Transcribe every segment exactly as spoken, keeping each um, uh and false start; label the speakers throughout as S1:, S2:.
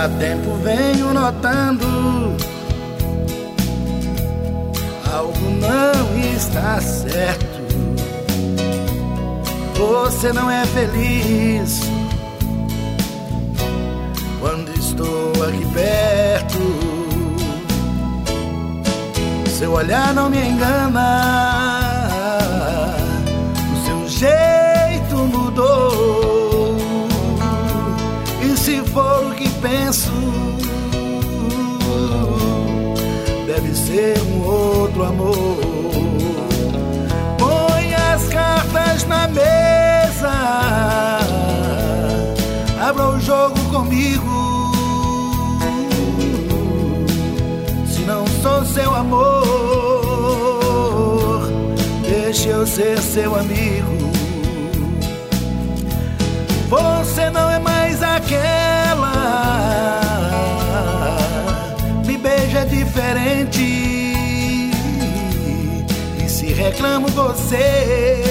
S1: Há tempo venho notando, algo não está certo. Você não é feliz quando estou aqui perto. Seu olhar não me engana, o seu jeito mudou. E se for o que penso, deve ser um outro amor. Põe as cartas na mesa, abra o jogo comigo. Se não sou seu amor, deixe eu ser seu amigo. Você não é mais aquela, me beija diferente. E se reclamo você,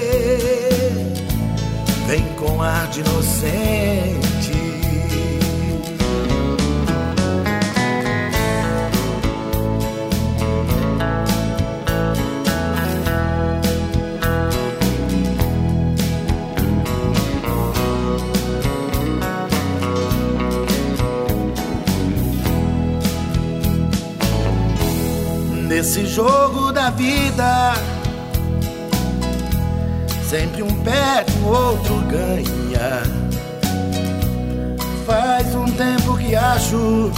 S1: vem com ar de inocente. Nesse jogo da vida, sempre um perde, o outro ganha. Faz um tempo que acho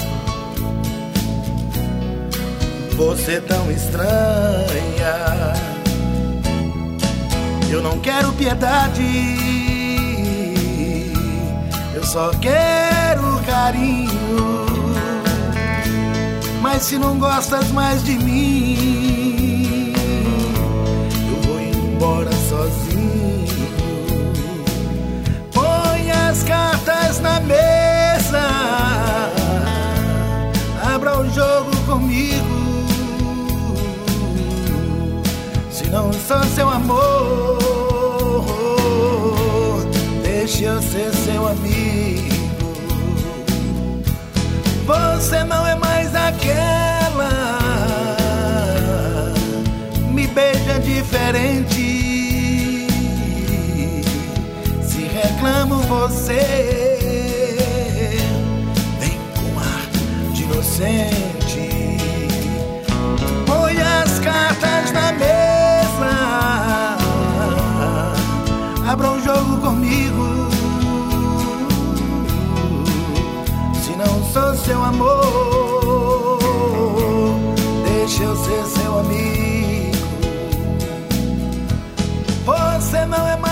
S1: você tão estranha. Eu não quero piedade, eu só quero carinho. Mas se não gostas mais de mim, eu vou embora sozinho. Põe as cartas na mesa, abra o jogo comigo. Se não sou seu amor, deixe eu ser seu amigo. Você não é mais aquela, me beija diferente. Se reclamo você, vem com ar de inocente. Põe as cartas na mesa, abra um jogo comigo. Não sou seu amor, deixa eu ser seu amigo. Você não é mais